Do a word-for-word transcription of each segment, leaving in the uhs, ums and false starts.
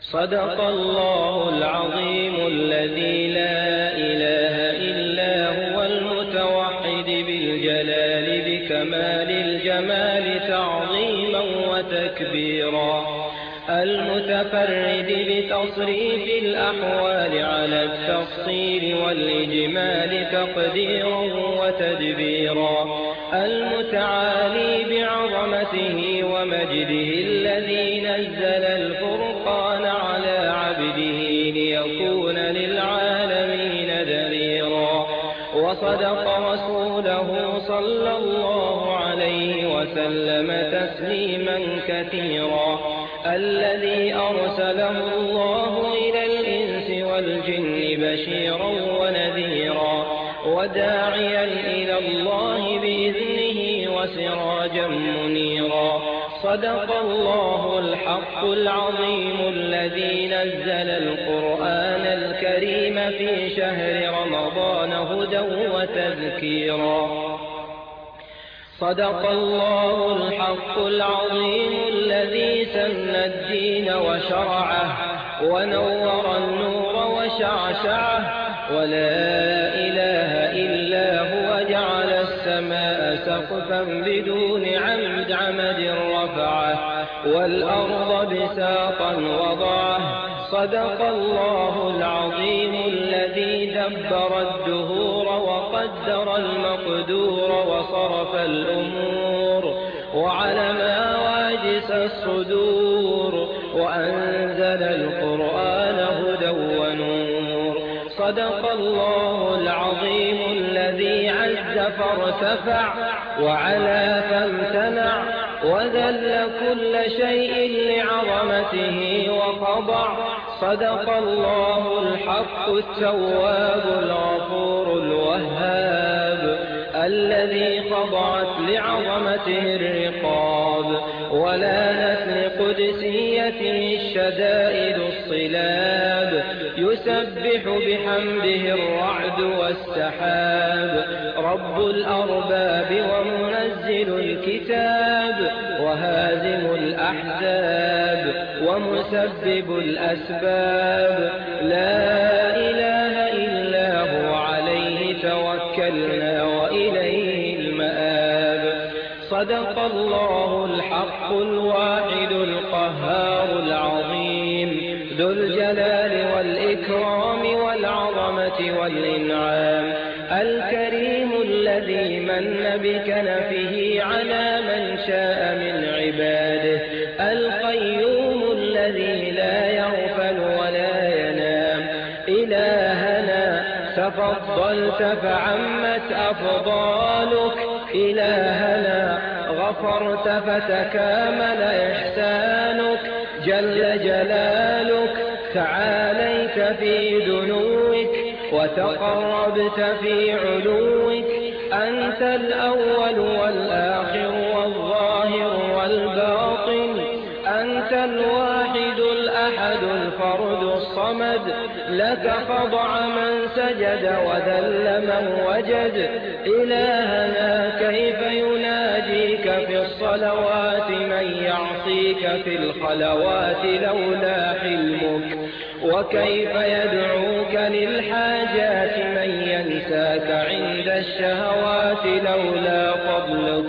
صدق الله العظيم الذي لا إله إلا هو المتوحد بالجلال بكمال الجمال تعظيما وتكبيرا، المتفرد بتصريف الأحوال على التفصيل والإجمال تقديرا وتدبيرا، المتعالي بعظمته ومجده الذي نزل الفرقان على عبده ليكون للعالمين نذيرا، وصدق رسوله صلى الله عليه وسلم تسليما كثيرا، الذي أرسله الله إلى الإنس والجن بشيرا ونذيرا، وداعيا إلى الله بإذنه وسراجا منيرا. صدق الله الحق العظيم الذي نزل القرآن الكريم في شهر رمضان هدى وتذكيرا. صدق الله الحق العظيم الذي سن الدين وشرعه ونور النور وشعشعه، ولا إله إلا هو جعل السماء سقفا بدون عمد عمد رفعه، والأرض بساطا وضعه. صدق الله العظيم الذي دبر الدهور وقدر المقدور وصرف الأمور وعلم واجس الصدور، وأنزل القرآن هدى ونور. صدق الله العظيم الذي عز فارتفع وعلا فامتنع، وذل كل شيء لعظمته وخضع. صدق الله الحق التواب الغفور الوهاب، الذي خضعت لعظمته الرقاب، ولانت لقدسيته الشدائد الصلاب، يسبح بحمده الرعد والسحاب، رب الأرباب ومنزل الكتاب، وهازم الأحزاب ومسبب الأسباب، لا إله إلا هو عليه توكلنا وإليه المآب. صدق الله الحق الواحد القهار العظيم ذو الجلال والإكرام والعظمة والإنعام، الكريم الذي من بكنفه على من شاء من عباده، القيوم الذي لا يغفل ولا ينام. إلهنا تفضلت فعمت أفضالك، إلهنا غفرت فتكامل إحسانك، جل جلالك تعاليت في دنوك وتقربت في علوك. أنت الأول والآخر والظاهر والباطن، أنت الواحد الأحد الفرد الصمد، لك خضع من سجد وذل من وجد. إلهنا كيف يناجيك في الصلوات من يعصيك في الخلوات لولا حلمك، وكيف يدعوك للحاجات من ينساك عند الشهوات لولا فضلك.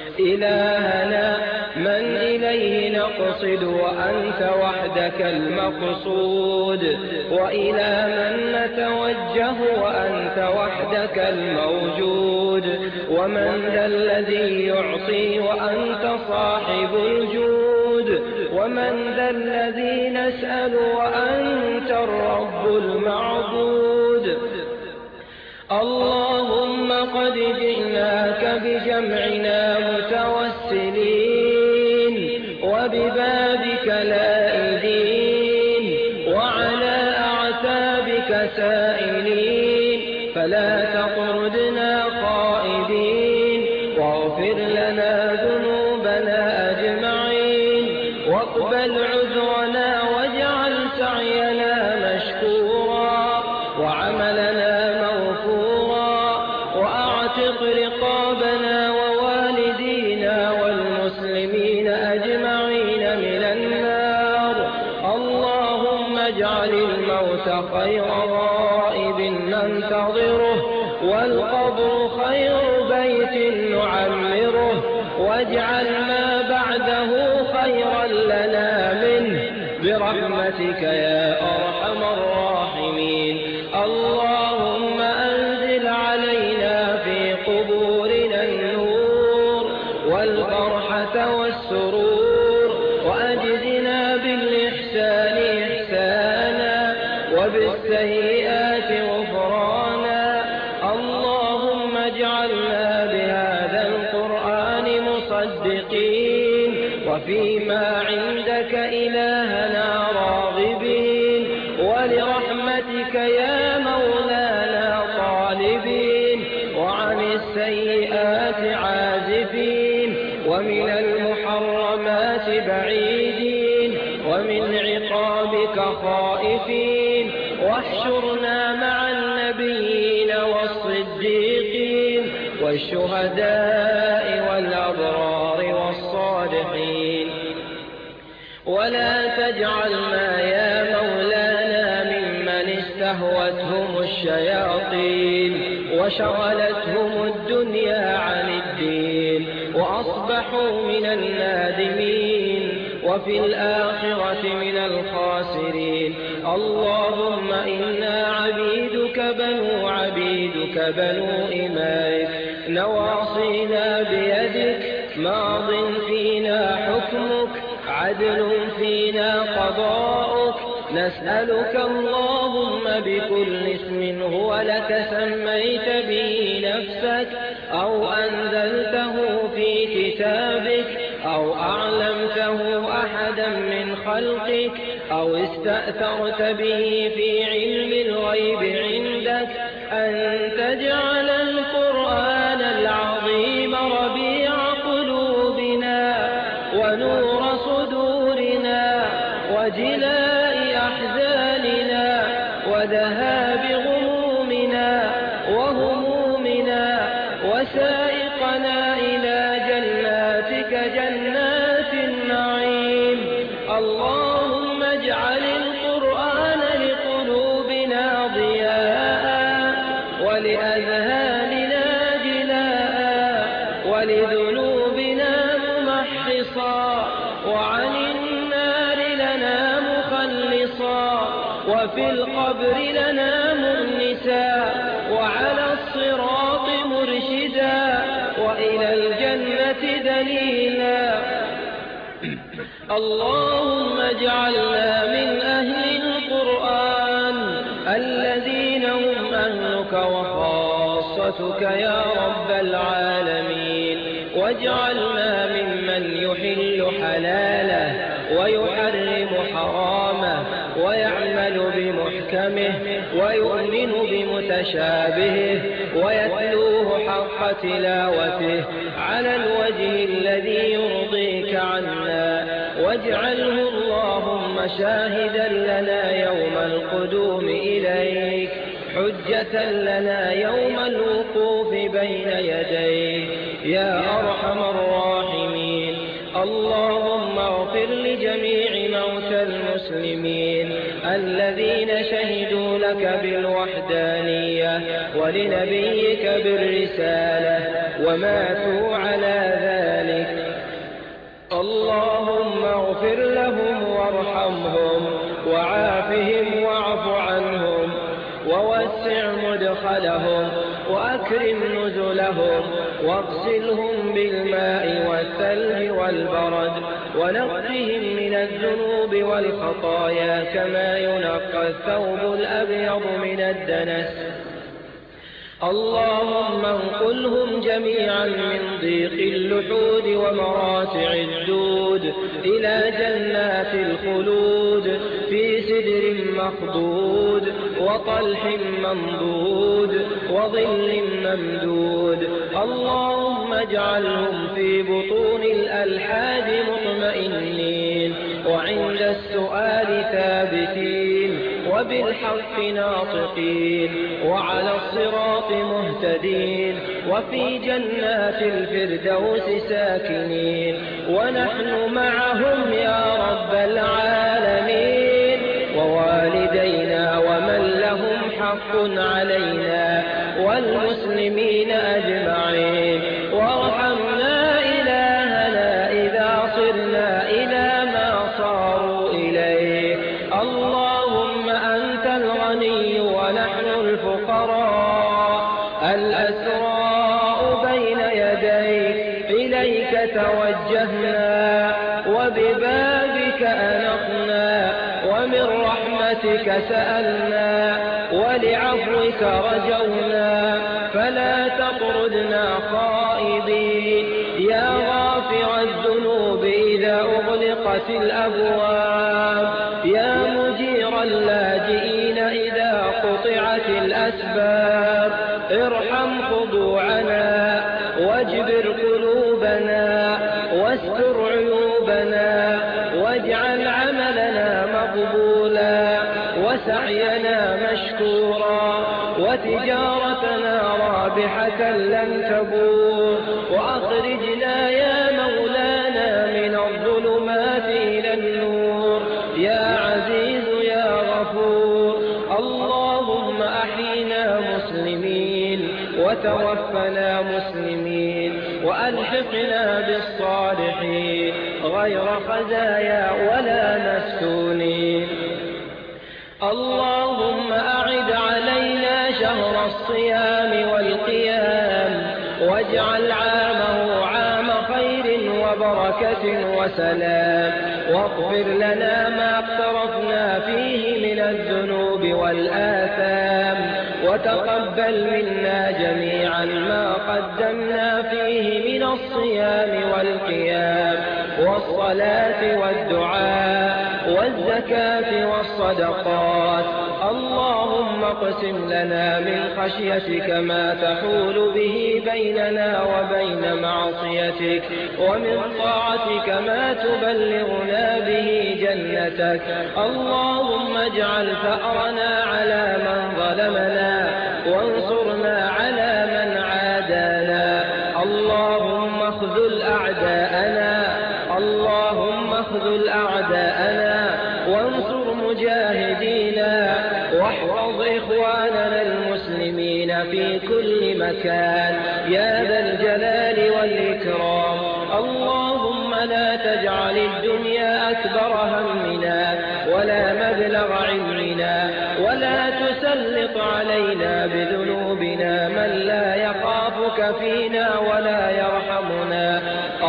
إلهنا من إليه نقصد وأنت وحدك المقصود، وإلى من نتوجه وأنت وحدك الموجود. ومن ذا الذي يعطي وأنت صاحب الجود، ومن ذا الذي نسأل وأنت الرب المعبود. اللهم قد جئناك بجمعنا متوسلين وببابك لائذين وعلى أعتابك سائلين، فلا تطردنا خائبين، واغفر لنا ذنوبنا أجمعين، واقبل عذرنا واجعل سعينا مشكورا وعملنا مغفورا، وأعتق رقابنا ووالدينا والمسلمين أجمعين من النار. اللهم اجعل الموت خير غائب ننتظره، والقبر خير بيت نعمره، واجعل ما بعده خيرا لنا منه برحمتك يا أرحم الراحمين. اللهم أنزل علينا في قبورنا النور والفرحة والسرور، وأجزنا بالإحسان إحسانا وبالسيئات غفرانا. اللهم اجعلنا بهذا القرآن مصدقين، وفيما عندك إلهنا راغبين، ولرحمتك يا مولانا طالبين، وعن السيئات عازفين، ومن المحرمات بعيدين، ومن عقابك خائفين. واحشرنا مع النبيين والصديقين والشهداء والأبرار والصالحين، ولا تجعلنا يا مولانا ممن استهوتهم الشياطين وشغلتهم الدنيا عن الدين وأصبحوا من النادمين وفي الآخرة من الخاسرين. اللهم إنا عبيدك بنو عبيدك بنو إمائك، نواصينا بيدك، ماض فينا حكمك، عدل فينا قضاؤك. نسألك اللهم بكل اسم هو لك سميت به نفسك أو أنزلته في كتابك أو أعلمته أحدا من خلقك أو استأثرت به في علم الغيب عندك، أن تجعل القرآن العظيم ربيع قلوبنا ونور صدورنا وجلاء أحزاننا وذهاب غمومنا وهمومنا، وسائقنا إلى جناتك جنات النعيم. اللهم اجعل القرآن لقلوبنا ضياء ولأذهاننا جلاء ولذنوبنا ممحصا، وعن النار لنا مخلصا، وفي القبر لنا مؤنسا، وعلى الصراط مرشدا، وإلى الجنة دليلا. اللهم اجعلنا من أهل القرآن الذين هم أهلك وخاصتك يا رب العالمين، واجعلنا ممن يحل حلاله ويحرم حرامه ويعمل بمحكمه ويؤمن بمتشابهه ويتلوه حق تلاوته على الوجه الذي يرضيك عنا، واجعله اللهم شاهدا لنا يوم القدوم إليك، حجة لنا يوم الوقوف بين يديك يا أرحم الراحمين. اللهم اغفر لجميع موتى المسلمين الذين شهدوا لك بالوحدانية ولنبيك بالرسالة وماتوا على ذلك. اللهم اغفر لهم وارحمهم وعافهم واعف عنهم ووسع مدخلهم وأكرم نزلهم واغسلهم بالماء والثلج والبرد ونقهم من الذنوب والخطايا كما ينقى الثوب الأبيض من الدنس. اللهم انقلهم جميعا من ضيق اللحود ومراتع الدود إلى جنات الخلود في سدر مخضود وطلح منضود وظل ممدود. اللهم اجعلهم في بطون الألحاد مطمئنين وعند السؤال ثابتين وبالحق ناطقين وعلى الصراط مهتدين وفي جنات الفردوس ساكنين، ونحن معهم يا رب العالمين. ووالدين حق علينا والمسلمين أجمعين. وارحمنا إلهنا إذا صرنا إلى ما صاروا إليه. اللهم أنت الغني ونحن الفقراء الأسراء بين يديك، إليك توجهنا وببابك أنقنا ومن رحمتك سألنا ولعفوك رجونا، فلا تطردنا خائبين يا غافر الذنوب إذا أغلقت الأبواب، يا مجير اللاجئين إذا قطعت الأسباب. ارحم خضوعنا واجبر قلوبنا واستر عيوبنا، واجعل عملنا مقبولا وسعينا مشكورا وتجارتنا رابحة لن تبور. وأخرجنا يا مولانا من الظلمات إلى النور يا عزيز يا غفور. اللهم أحينا مسلمين وتوفنا مسلمين وألحقنا بالصالحين غير خزايا ولا مفتونين. اللهم أعد علينا شهر الصيام والقيام، واجعل عامه عام خير وبركة وسلام، واغفر لنا ما اقترفنا فيه من الذنوب والآثام، وتقبل منا جميعا ما قدمنا فيه من الصيام والقيام والصلاة والدعاء والزكاة والصدقات. اللهم اقسم لنا من خشيتك ما تحول به بيننا وبين معصيتك، ومن طاعتك ما تبلغنا به جنتك. اللهم اجعل ثأرنا على من ظلمنا وانصرنا على من عادانا. اللهم اخذل أعداءنا اللهم اخذل أعداءنا وانصر مجاهدينا، واحفظ إخواننا المسلمين في كل مكان يا ذا الجلال والإكرام. اللهم لا تجعل الدنيا أكبر همنا ولا مبلغ علمنا، ولا تسلط علينا بذنوبنا من لا يخافك فينا ولا يرحمنا.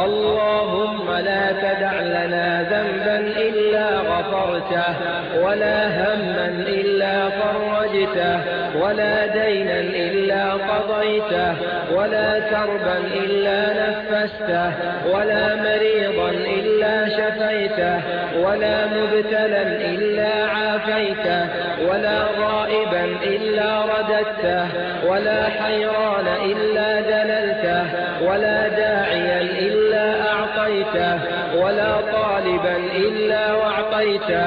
اللهم لا تدع لنا ذنبا إلا غفرته، ولا هما إلا فرجته، ولا دينا إلا قضيته، ولا كربا إلا نفسته، ولا مريضا إلا شفيته، ولا مبتلا إلا عافيته، ولا غائبا إلا رددته، ولا حيران إلا دللته، ولا داعيا إلا أعطيته، ولا طالبا إلا وأعطيته.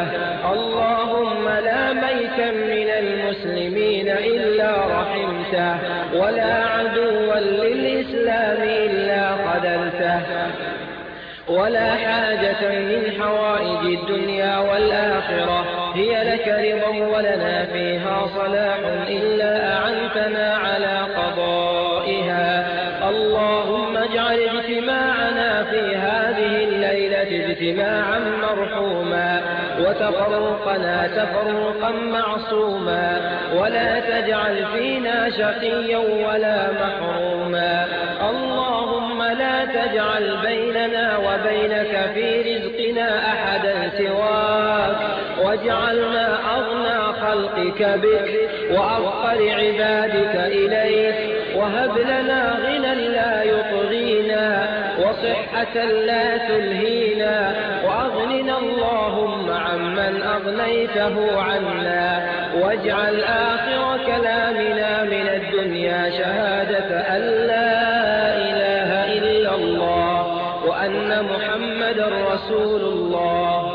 اللهم لا ميتا من المسلمين إلا رحمته، ولا عدوا للإسلام إلا خذلته، ولا حاجة من حوائج الدنيا والآخرة هي لك رضا ولنا فيها صلاح إلا أعنتنا على قضائها. اللهم اجعل اجتماعنا في هذه الليلة اجتماعا مرحوما، وتفرقنا تفرقا معصوما، ولا تجعل فينا شقيا ولا محروما. اللهم لا تجعل بيننا وبينك في رزقنا أحدا سواك، واجعلنا أغنى خلقك بك وأفقر عبادك إليك، وهب لنا غنى لا يطغينا وصحة لا تلهينا، وأغننا اللهم عمن أغنيته عنا، واجعل آخر كلامنا من الدنيا شهادة أن لا إله إلا الله وأن محمدا رسول الله،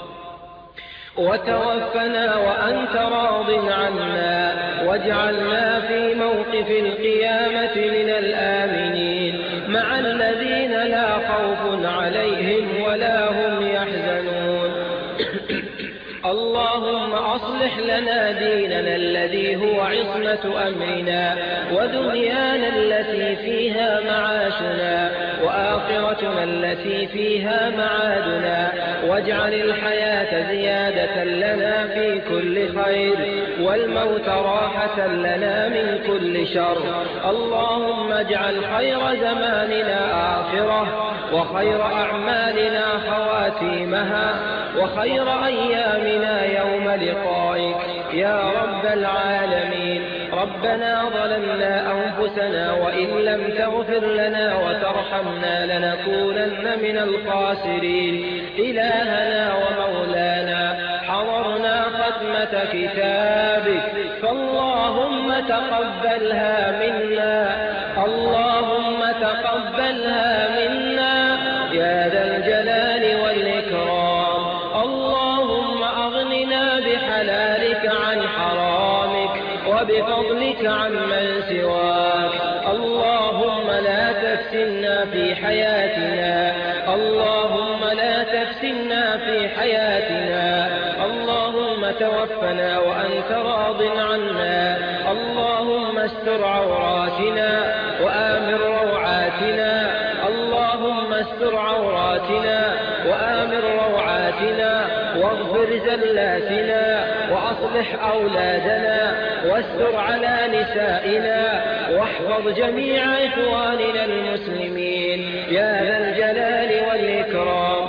وتوفنا وأنت راض عنا، واجعلنا في موقف القيامة من الآمنين مع الذين لا خوف عليهم ولا هم يحزنون. اللهم اللهم أصلح لنا ديننا الذي هو عصمة أمرنا، ودنيانا التي فيها معاشنا، وآخرتنا التي فيها معادنا، واجعل الحياة زيادة لنا في كل خير، والموت راحة لنا من كل شر. اللهم اجعل خير زماننا آخرة، وخير أعمالنا خواتيمها، وخير أيامنا يوم لقائك يا رب العالمين. ربنا ظلمنا أنفسنا وإن لم تغفر لنا وترحمنا لنكونن من الخاسرين. إلهنا ومولانا، حضرنا ختمة كتابك، فاللهم تقبلها منا، اللهم تقبلها منا يا ذا الجلال والإكرام. اللهم أغننا بحلالك عن حرامك، وبفضلك عمن سواك. اللهم لا تفتنا في حياتنا، اللهم لا تفتنا في حياتنا. اللهم توفنا وأنت راض عنا. اللهم استر عوراتنا وآمن روعاتنا، اللهم استر عوراتنا وآمن روعاتنا، واغفر زلاتنا، وأصلح أولادنا، واستر على نسائنا، واحفظ جميع إخواننا المسلمين يا ذا الجلال والإكرام.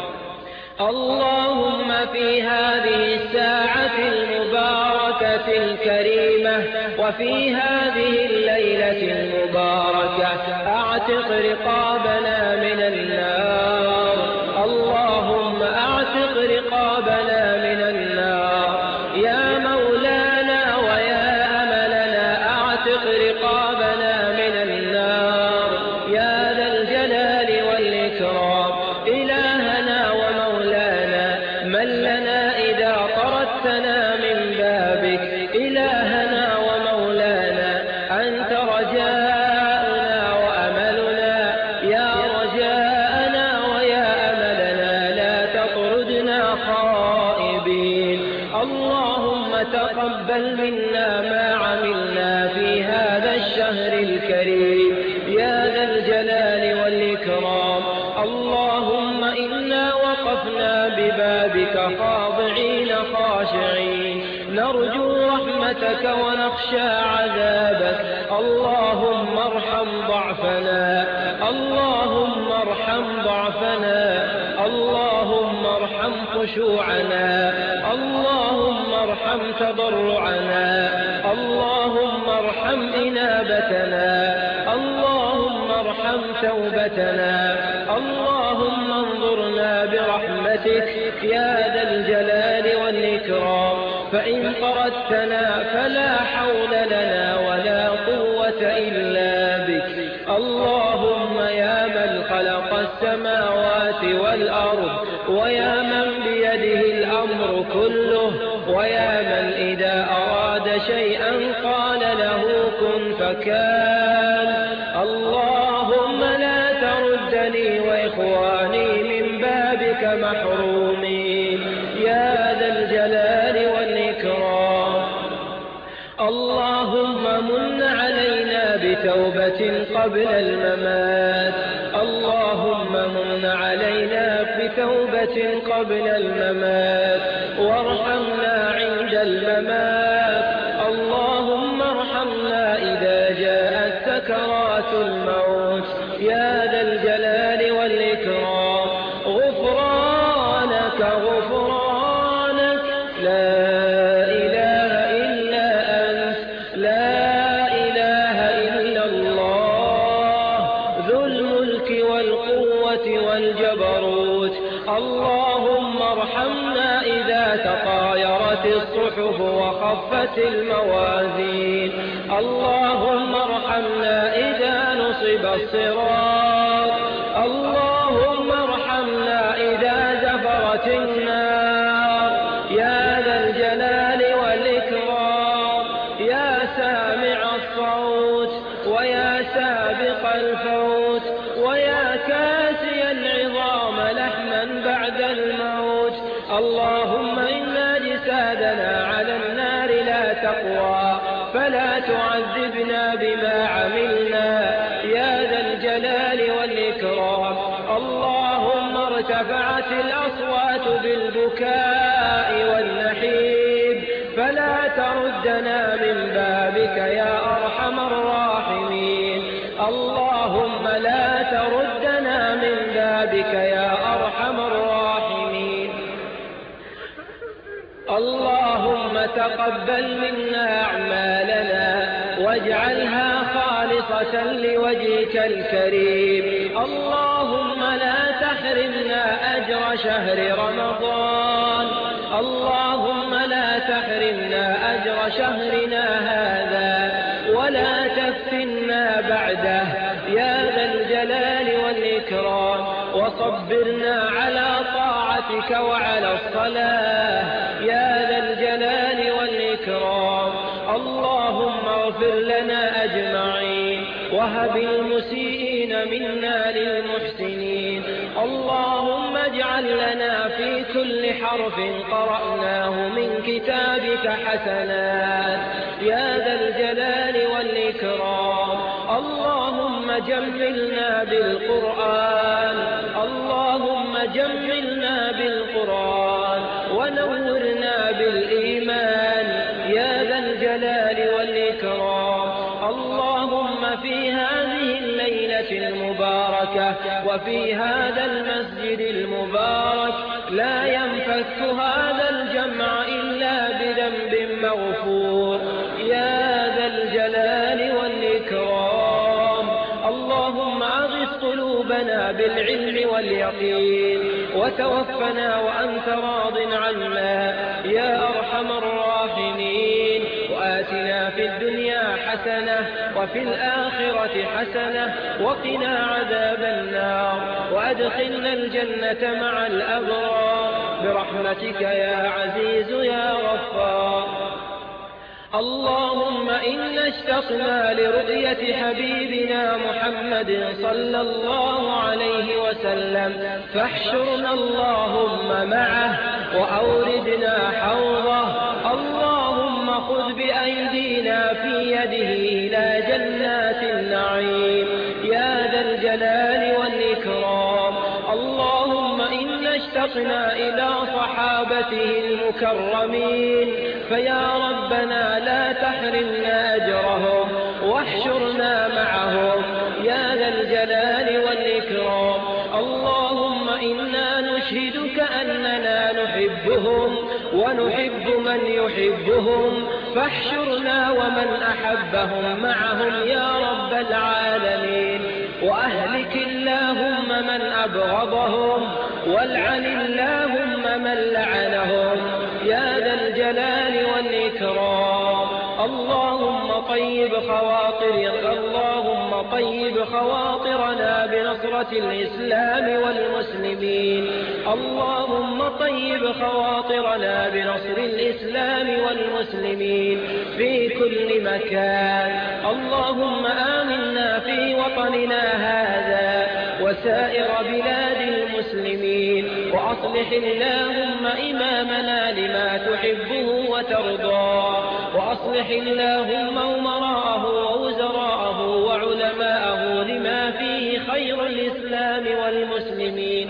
اللهم في هذه الساعة المباركة الكريمة، وفي هذه الليلة المباركة، أعتق رقابنا من النار. اللهم أعتق رقابنا من النار يا مولانا ويا أملنا، أعتق رقابنا من النار يا ذا الجلال والإكرام. إلهنا ومولانا، من لنا إذا طردتنا من بابك. إلهنا ومولانا، أنت رجاؤنا وأملنا، يا رجاءنا ويا أملنا، لا تطردنا خائبين. اللهم تقبل منا ما عملنا في هذا الشهر الكريم يا ذا الجلال والإكرام. اللهم إنا وقفنا ببابك خاضعين خاشعين، نرجو رحمتك ونخشى عذابك. اللهم ارحم ضعفنا، اللهم ارحم ضعفنا، اللهم ارحم خشوعنا، اللهم ارحم تضرعنا، اللهم ارحم إنابتنا، اللهم ارحم توبتنا. اللهم انظرنا برحمتك يا ذا الجلال والإكرام، فإن طردتنا فلا حول لنا ولا قوة إلا بك. اللهم يا من خلق السماوات والأرض، ويا من بيده الأمر كله، ويا من إذا أراد شيئا قال له كن فكان. اللهم لا تردني وإخواني من بابك محرومين يا ذا الجلال والإكرام. اللهم من علينا بتوبة قبل الممات، اللهم من علينا بتوبة قبل الممات، وارحمنا عند الممات. اللهم ارحمنا إذا جاءت سكرات الموت يا ذا الجلال والإكرام. غفرانك غفرانك، لا إله إلا أنت، لا إله إلا الله، ذو الملك والقوة والجبروت. اللهم ارحمنا إذا تطايرت الصحف وخفت الموازين. اللهم ارحمنا إذا نصب الصراط. اللهم ارحمنا إذا زفرت النار يا ذا الجلال والإكرام. يا سامع الصوت، ويا سابق الفوت، ويا كاسي العظام لحما بعد الموت. اللهم إن أجسادنا تقوى فلا تعذبنا بما عملنا يا ذا الجلال والإكرام. اللهم ارتفعت الأصوات بالبكاء والنحيب فلا تردنا من بابك يا أرحم الراحمين. اللهم لا تردنا من بابك يا أرحم الراحمين. اللهم تقبل منا أعمالنا واجعلها خالصة لوجهك الكريم. اللهم لا تحرمنا أجر شهر رمضان. اللهم لا تحرمنا أجر شهرنا هذا ولا تفتنا بعده يا ذا الجلال والإكرام. وصبرنا على طاعتك وعلى الصلاة يا ذا الجلال والإكرام. اللهم اغفر لنا أجمعين وهب المسيئين منا للمحسنين. اللهم اجعل لنا في كل حرف قرأناه من كتابك حسنات يا ذا الجلال والإكرام. اللهم جملنا بالقرآن. اللهم جملنا بالقرآن ونورنا بالإيمان يا ذا الجلال والإكرام. اللهم في هذه الليلة المباركة وفي هذا المسجد المبارك لا ينفك هذا الجمع إلا بذنب مغفور يا ذا الجلال والإكرام. اللهم أغث قلوبنا بالعلم واليقين وتوفنا وأنت راض عنا يا أرحم الراحمين. وآتنا في الدنيا حسنة وفي الآخرة حسنة وقنا عذاب النار وأدخلنا الجنة مع الأبرار برحمتك يا عزيز يا غفار. اللهم إنا اشتقنا لرؤية حبيبنا محمد صلى الله عليه وسلم فاحشرنا اللهم معه وأوردنا حوضه. اللهم خذ بأيدينا في يده إلى جنات النعيم يا ذا الجلال والإكرام. اللهم إنا اشتقنا إلى صحابته المكرمين فيا ربنا لا تحرمنا أجرهم واحشرنا معهم يا ذا الجلال والإكرام. اللهم إنا نشهدك أننا نحبهم ونحب من يحبهم فاحشرنا ومن أحبهم معهم يا رب العالمين. وأهلك اللهم من أبغضهم والعن اللهم من لعنهم يا ذا الجلال والإكرام. اللهم طيب خواطر اللهم طيب خواطرنا بنصرة الإسلام والمسلمين. اللهم طيب خواطرنا بنصر الإسلام والمسلمين في كل مكان. اللهم آمنا في وطننا هذا وسائر بلاد المسلمين وأصلح اللهم إمامنا لما تحبه وترضاه وأصلح اللهم أمراءه ووزراءه وعلماءه لما فيه خير الإسلام والمسلمين.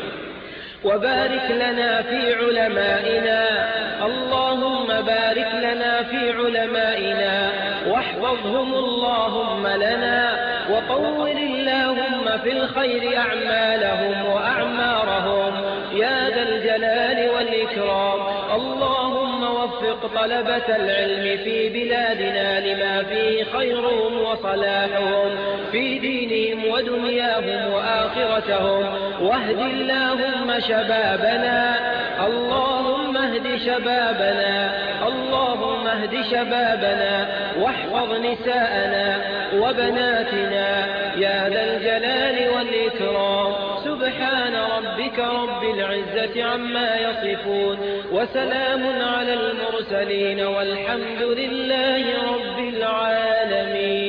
وبارك لنا في علمائنا. اللهم بارك لنا في علمائنا واحفظهم اللهم لنا وطول اللهم في الخير أعمالهم وأعمارهم يا ذا الجلال والإكرام. اللهم وفق طلبة العلم في بلادنا لما فيه خيرهم وصلاحهم في دينهم ودنياهم وآخرتهم. واهد اللهم شبابنا. اللهم اهد شبابنا. اللهم اهد شبابنا واحفظ نساءنا وبناتنا يا ذا الجلال والإكرام. سبحان ربك رب العزة عما يصفون وسلام على المرسلين والحمد لله رب العالمين.